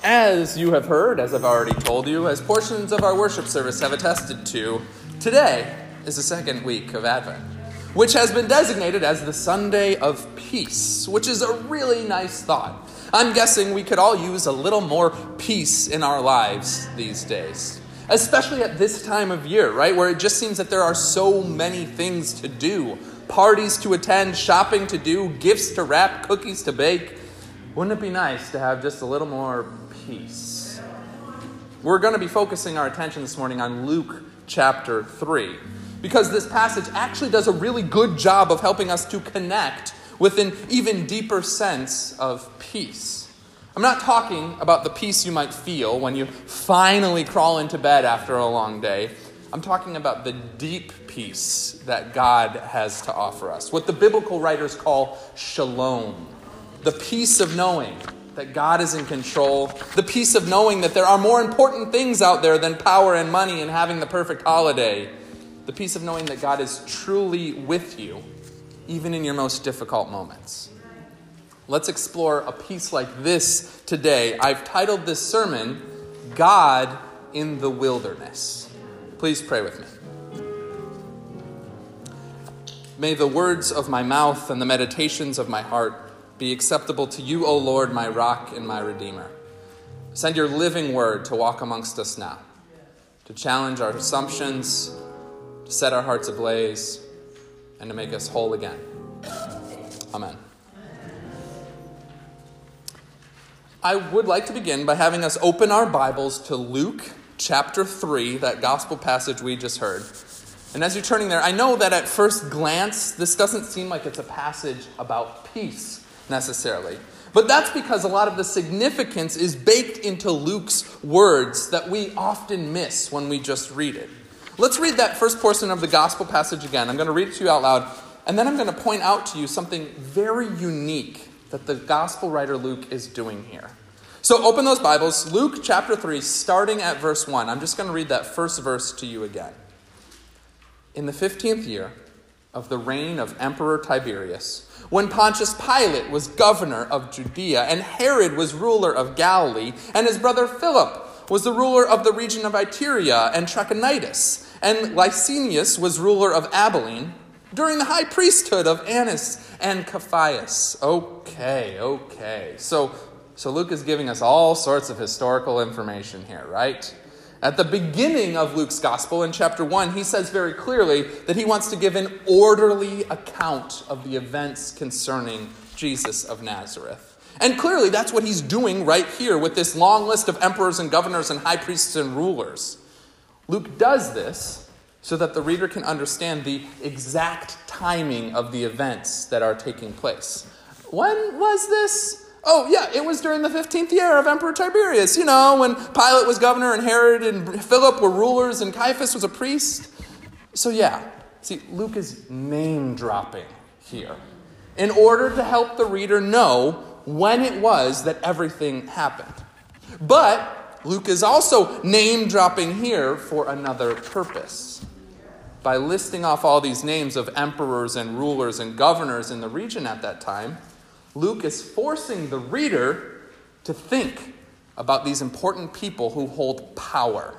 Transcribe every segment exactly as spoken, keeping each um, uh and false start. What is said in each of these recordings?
As you have heard, as I've already told you, as portions of our worship service have attested to, today is the second week of Advent, which has been designated as the Sunday of Peace, which is a really nice thought. I'm guessing we could all use a little more peace in our lives these days, especially at this time of year, right, where it just seems that there are so many things to do, parties to attend, shopping to do, gifts to wrap, cookies to bake. Wouldn't it be nice to have just a little more peace? We're going to be focusing our attention this morning on Luke chapter three, because this passage actually does a really good job of helping us to connect with an even deeper sense of peace. I'm not talking about the peace you might feel when you finally crawl into bed after a long day. I'm talking about the deep peace that God has to offer us, what the biblical writers call shalom. The peace of knowing that God is in control. The peace of knowing that there are more important things out there than power and money and having the perfect holiday. The peace of knowing that God is truly with you, even in your most difficult moments. Let's explore a peace like this today. I've titled this sermon, God in the Wilderness. Please pray with me. May the words of my mouth and the meditations of my heart be acceptable to you, O Lord, my rock and my redeemer. Send your living word to walk amongst us now, to challenge our assumptions, to set our hearts ablaze, and to make us whole again. Amen. I would like to begin by having us open our Bibles to Luke chapter three, that gospel passage we just heard. And as you're turning there, I know that at first glance, this doesn't seem like it's a passage about peace necessarily. But that's because a lot of the significance is baked into Luke's words that we often miss when we just read it. Let's read that first portion of the gospel passage again. I'm going to read it to you out loud, and then I'm going to point out to you something very unique that the gospel writer Luke is doing here. So open those Bibles, Luke chapter three, starting at verse one. I'm just going to read that first verse to you again. In the fifteenth year of the reign of Emperor Tiberius, when Pontius Pilate was governor of Judea, and Herod was ruler of Galilee, and his brother Philip was the ruler of the region of Iturea and Trachonitis, and Lysanias was ruler of Abilene, during the high priesthood of Annas and Caiaphas. Okay, okay. So, so Luke is giving us all sorts of historical information here, right? At the beginning of Luke's gospel, in chapter one, he says very clearly that he wants to give an orderly account of the events concerning Jesus of Nazareth. And clearly that's what he's doing right here with this long list of emperors and governors and high priests and rulers. Luke does this so that the reader can understand the exact timing of the events that are taking place. When was this? Oh, yeah, it was during the fifteenth year of Emperor Tiberius, you know, when Pilate was governor and Herod and Philip were rulers and Caiaphas was a priest. So, yeah, see, Luke is name-dropping here in order to help the reader know when it was that everything happened. But Luke is also name-dropping here for another purpose. By listing off all these names of emperors and rulers and governors in the region at that time, Luke is forcing the reader to think about these important people who hold power.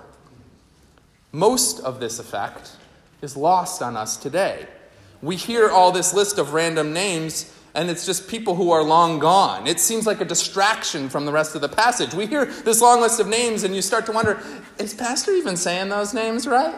Most of this effect is lost on us today. We hear all this list of random names, and it's just people who are long gone. It seems like a distraction from the rest of the passage. We hear this long list of names, and you start to wonder, is Pastor even saying those names right?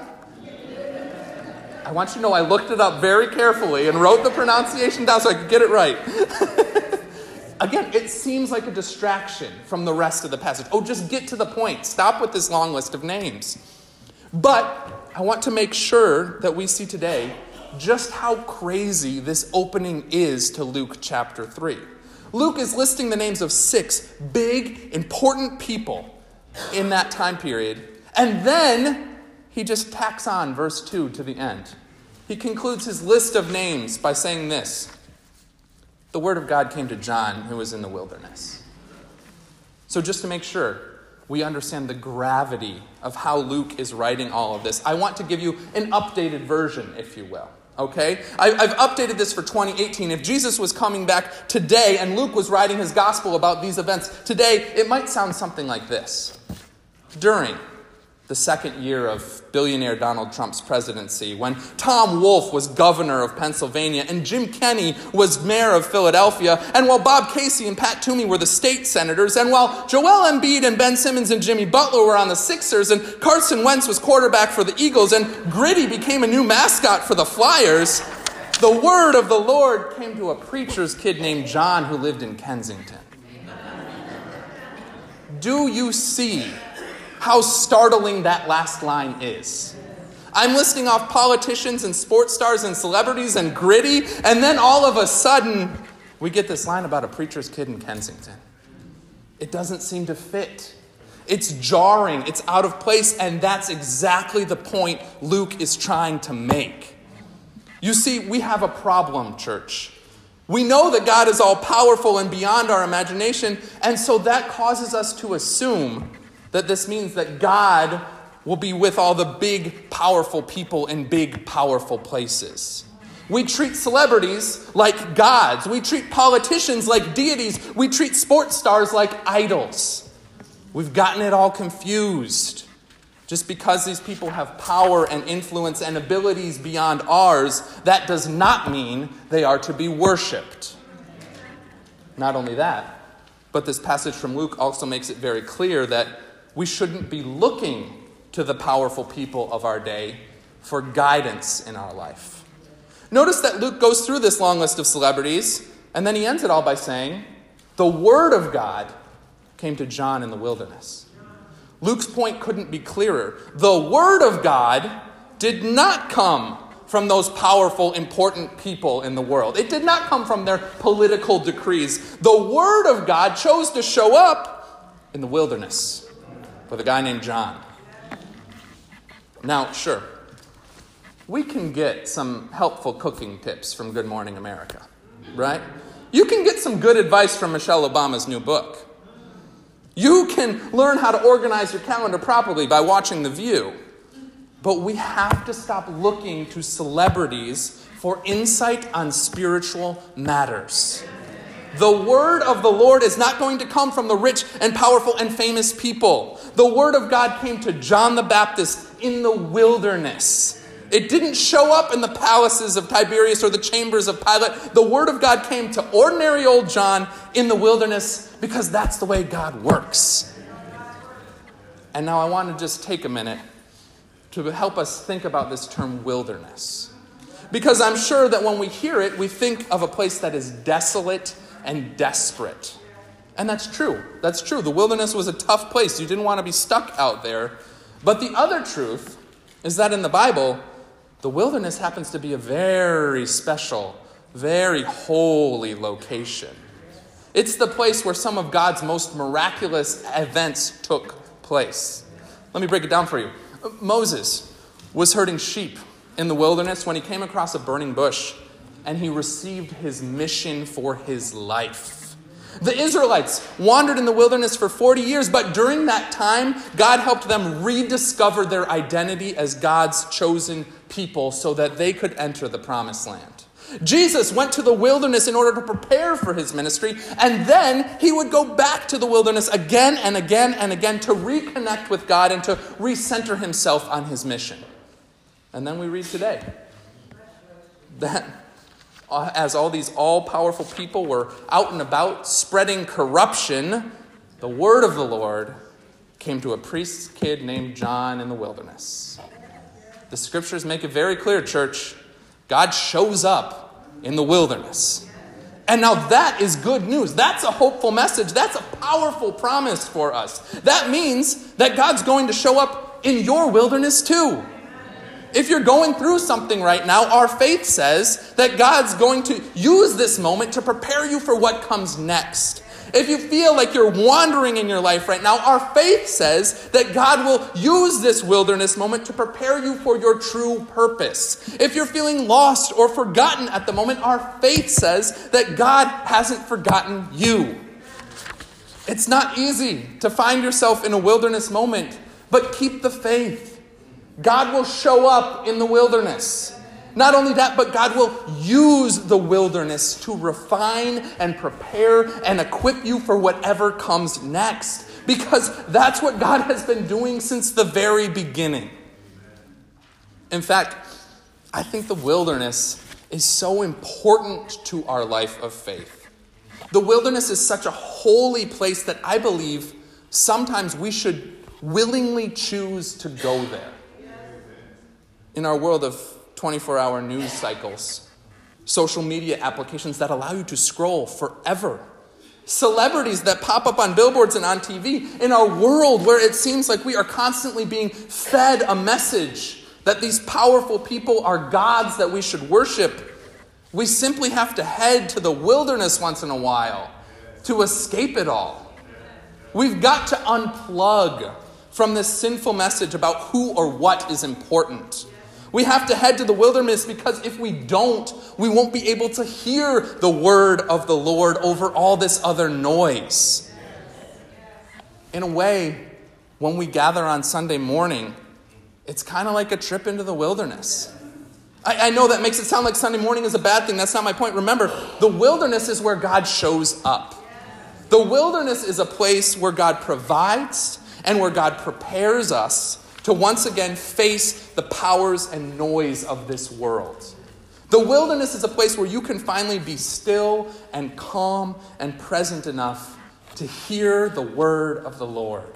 I want you to know I looked it up very carefully and wrote the pronunciation down so I could get it right. Again, it seems like a distraction from the rest of the passage. Oh, just get to the point. Stop with this long list of names. But I want to make sure that we see today just how crazy this opening is to Luke chapter three. Luke is listing the names of six big, important people in that time period. And then he just tacks on verse two to the end. He concludes his list of names by saying this: the word of God came to John, who was in the wilderness. So just to make sure we understand the gravity of how Luke is writing all of this, I want to give you an updated version, if you will. Okay? I, I've updated this for twenty eighteen. If Jesus was coming back today and Luke was writing his gospel about these events today, it might sound something like this. During the second year of billionaire Donald Trump's presidency, when Tom Wolfe was governor of Pennsylvania and Jim Kenney was mayor of Philadelphia, and while Bob Casey and Pat Toomey were the state senators, and while Joel Embiid and Ben Simmons and Jimmy Butler were on the Sixers, and Carson Wentz was quarterback for the Eagles, and Gritty became a new mascot for the Flyers, the word of the Lord came to a preacher's kid named John who lived in Kensington. Do you see how startling that last line is? I'm listing off politicians and sports stars and celebrities and Gritty, and then all of a sudden, we get this line about a preacher's kid in Kensington. It doesn't seem to fit. It's jarring, it's out of place, and that's exactly the point Luke is trying to make. You see, we have a problem, church. We know that God is all-powerful and beyond our imagination, and so that causes us to assume that this means that God will be with all the big, powerful people in big, powerful places. We treat celebrities like gods. We treat politicians like deities. We treat sports stars like idols. We've gotten it all confused. Just because these people have power and influence and abilities beyond ours, that does not mean they are to be worshipped. Not only that, but this passage from Luke also makes it very clear that we shouldn't be looking to the powerful people of our day for guidance in our life. Notice that Luke goes through this long list of celebrities, and then he ends it all by saying, the word of God came to John in the wilderness. Luke's point couldn't be clearer. The word of God did not come from those powerful, important people in the world. It did not come from their political decrees. The word of God chose to show up in the wilderness with a guy named John. Now, sure, we can get some helpful cooking tips from Good Morning America, right? You can get some good advice from Michelle Obama's new book. You can learn how to organize your calendar properly by watching The View. But we have to stop looking to celebrities for insight on spiritual matters. The word of the Lord is not going to come from the rich and powerful and famous people. The word of God came to John the Baptist in the wilderness. It didn't show up in the palaces of Tiberius or the chambers of Pilate. The word of God came to ordinary old John in the wilderness because that's the way God works. And now I want to just take a minute to help us think about this term wilderness. Because I'm sure that when we hear it, we think of a place that is desolate and desperate. And that's true. That's true. The wilderness was a tough place. You didn't want to be stuck out there. But the other truth is that in the Bible, the wilderness happens to be a very special, very holy location. It's the place where some of God's most miraculous events took place. Let me break it down for you. Moses was herding sheep in the wilderness when he came across a burning bush, and he received his mission for his life. The Israelites wandered in the wilderness for forty years, but during that time, God helped them rediscover their identity as God's chosen people so that they could enter the promised land. Jesus went to the wilderness in order to prepare for his ministry, and then he would go back to the wilderness again and again and again to reconnect with God and to recenter himself on his mission. And then we read today that as all these all-powerful people were out and about spreading corruption, the word of the Lord came to a priest's kid named John in the wilderness. The scriptures make it very clear, church. God shows up in the wilderness. And now that is good news. That's a hopeful message. That's a powerful promise for us. That means that God's going to show up in your wilderness too. If you're going through something right now, our faith says that God's going to use this moment to prepare you for what comes next. If you feel like you're wandering in your life right now, our faith says that God will use this wilderness moment to prepare you for your true purpose. If you're feeling lost or forgotten at the moment, our faith says that God hasn't forgotten you. It's not easy to find yourself in a wilderness moment, but keep the faith. God will show up in the wilderness. Not only that, but God will use the wilderness to refine and prepare and equip you for whatever comes next. Because that's what God has been doing since the very beginning. In fact, I think the wilderness is so important to our life of faith. The wilderness is such a holy place that I believe sometimes we should willingly choose to go there. In our world of twenty-four hour news cycles, social media applications that allow you to scroll forever, celebrities that pop up on billboards and on T V, in our world where it seems like we are constantly being fed a message that these powerful people are gods that we should worship, we simply have to head to the wilderness once in a while to escape it all. We've got to unplug from this sinful message about who or what is important. We have to head to the wilderness because if we don't, we won't be able to hear the word of the Lord over all this other noise. In a way, when we gather on Sunday morning, it's kind of like a trip into the wilderness. I, I know that makes it sound like Sunday morning is a bad thing. That's not my point. Remember, the wilderness is where God shows up. The wilderness is a place where God provides and where God prepares us to once again face the powers and noise of this world. The wilderness is a place where you can finally be still and calm and present enough to hear the word of the Lord.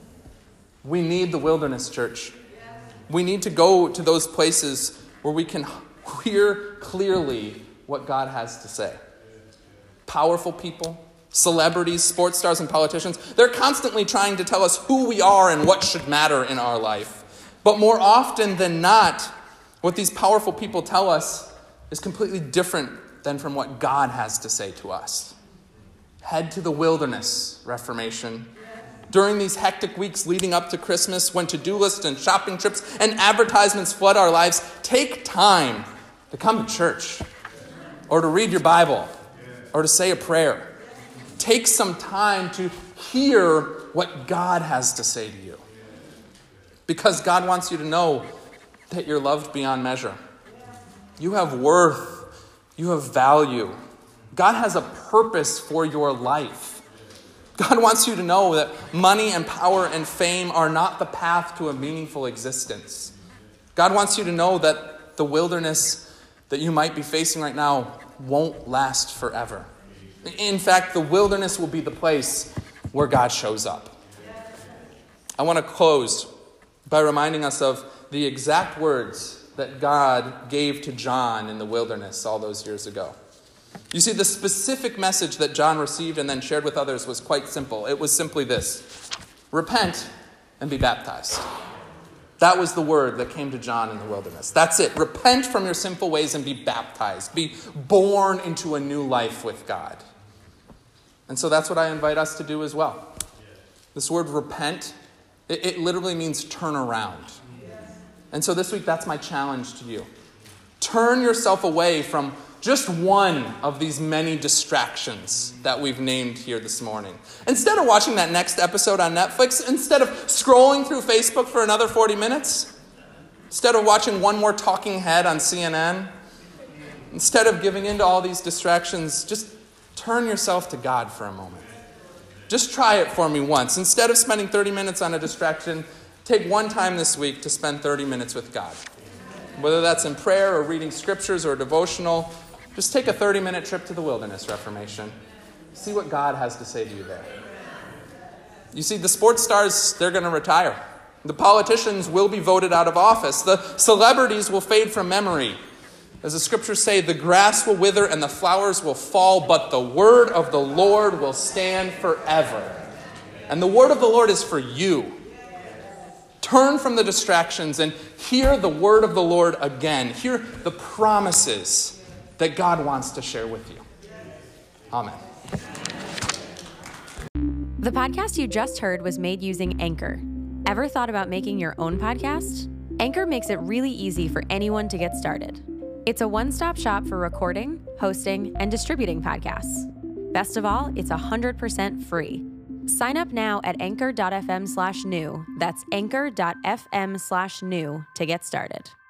We need the wilderness, church. We need to go to those places where we can hear clearly what God has to say. Powerful people, celebrities, sports stars, and politicians, they're constantly trying to tell us who we are and what should matter in our life. But more often than not, what these powerful people tell us is completely different than from what God has to say to us. Head to the wilderness, Reformation. During these hectic weeks leading up to Christmas, when to-do lists and shopping trips and advertisements flood our lives, take time to come to church or to read your Bible or to say a prayer. Take some time to hear what God has to say to you. Because God wants you to know that you're loved beyond measure. You have worth. You have value. God has a purpose for your life. God wants you to know that money and power and fame are not the path to a meaningful existence. God wants you to know that the wilderness that you might be facing right now won't last forever. In fact, the wilderness will be the place where God shows up. I want to close by reminding us of the exact words that God gave to John in the wilderness all those years ago. You see, the specific message that John received and then shared with others was quite simple. It was simply this: repent and be baptized. That was the word that came to John in the wilderness. That's it. Repent from your sinful ways and be baptized. Be born into a new life with God. And so that's what I invite us to do as well. This word repent, it, it literally means turn around. And so this week, that's my challenge to you. Turn yourself away from just one of these many distractions that we've named here this morning. Instead of watching that next episode on Netflix, instead of scrolling through Facebook for another forty minutes, instead of watching one more talking head on C N N, instead of giving into all these distractions, just turn yourself to God for a moment. Just try it for me once. Instead of spending thirty minutes on a distraction, take one time this week to spend thirty minutes with God. Whether that's in prayer or reading scriptures or devotional, just take a thirty-minute trip to the wilderness, Reformation. See what God has to say to you there. You see, the sports stars, they're going to retire. The politicians will be voted out of office. The celebrities will fade from memory. As the scriptures say, the grass will wither and the flowers will fall, but the word of the Lord will stand forever. And the word of the Lord is for you. Turn from the distractions and hear the word of the Lord again. Hear the promises that God wants to share with you. Amen. The podcast you just heard was made using Anchor. Ever thought about making your own podcast? Anchor makes it really easy for anyone to get started. It's a one-stop shop for recording, hosting, and distributing podcasts. Best of all, it's one hundred percent free. Sign up now at anchor.fm slash new. That's anchor.fm slash new to get started.